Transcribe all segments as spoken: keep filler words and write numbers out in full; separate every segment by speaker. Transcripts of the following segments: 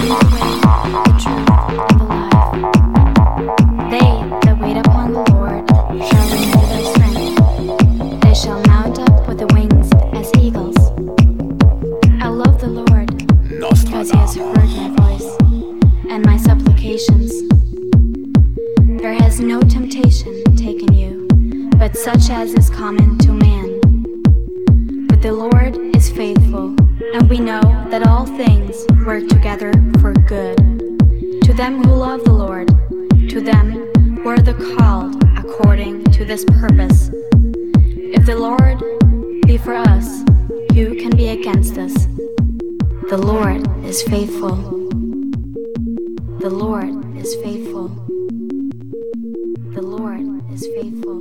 Speaker 1: am the way, the truth, and the life. They that wait upon the Lord shall renew their strength. They shall mount up with the wings as eagles. I love the Lord, because he has heard my voice and my supplications. There has no temptation taken you, but such as is common to man. But the Lord is faithful, and we know that all things work together for good, to them who love the Lord, to them who are the called according to this purpose. If the Lord be for us, who can be against us? The Lord is faithful. The Lord is faithful. The Lord is faithful.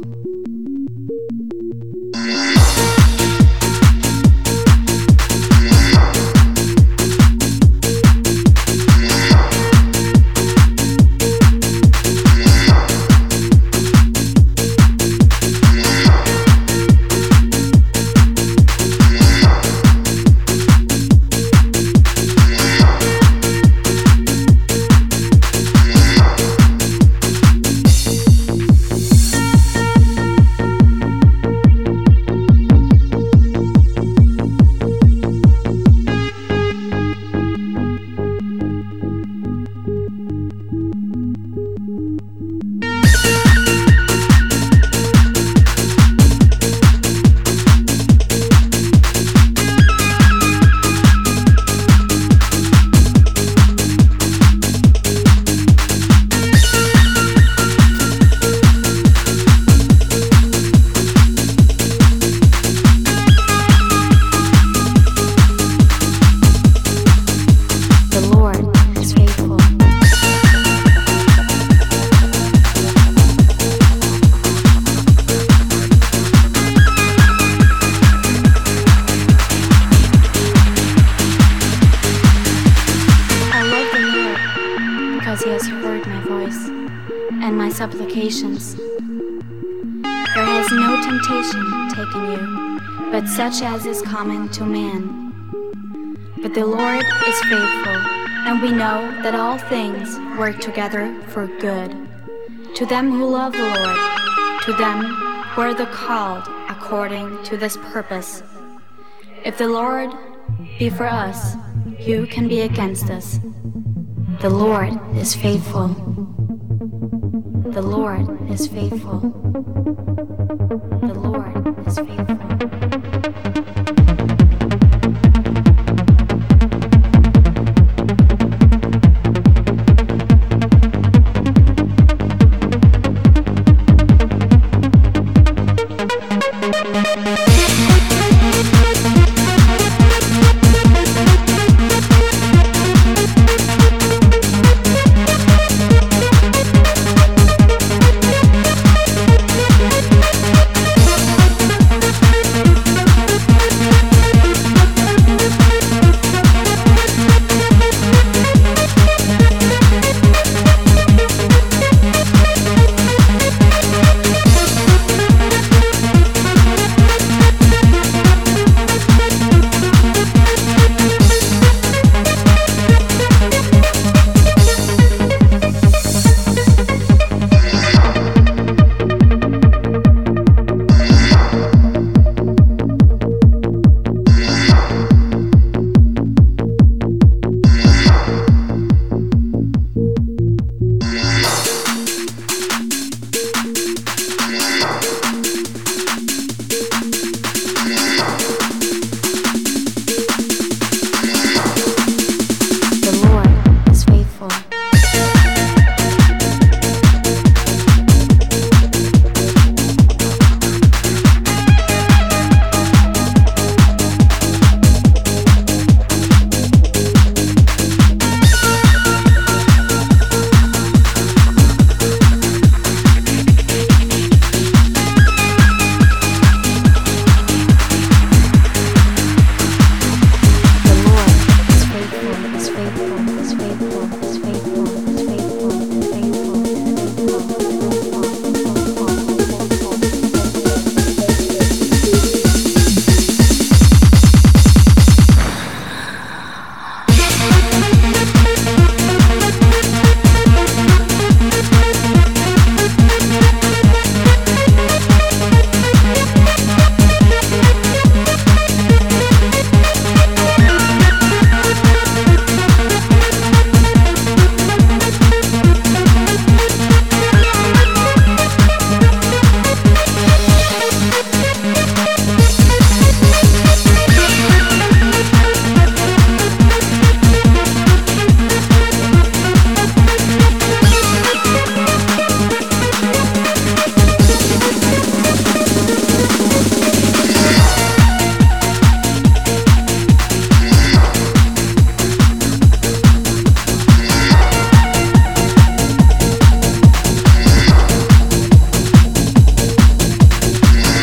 Speaker 1: He has heard my voice and my supplications. There has no temptation taken you, but such as is common to man. But the Lord is faithful, and we know that all things work together for good, to them who love the Lord, to them who are the called according to this purpose. If the Lord be for us, who can be against us? The Lord is faithful. The Lord is faithful. The Lord is faithful. faithful, is faithful, is faithful, is faithful.